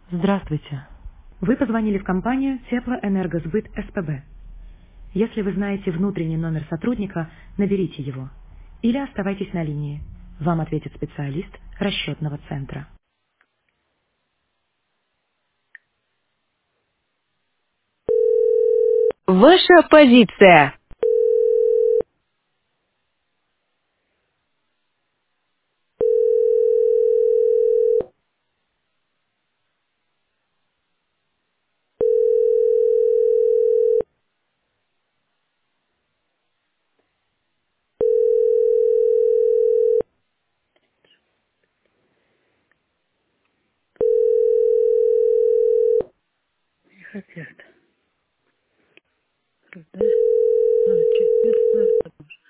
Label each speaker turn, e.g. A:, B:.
A: Здравствуйте. Вы позвонили в компанию Теплоэнергосбыт СПБ. Если вы знаете внутренний номер сотрудника, наберите его. Или оставайтесь на линии. Вам ответит специалист расчетного центра.
B: Ваша позиция.
C: Не хотят. Да? А, чё,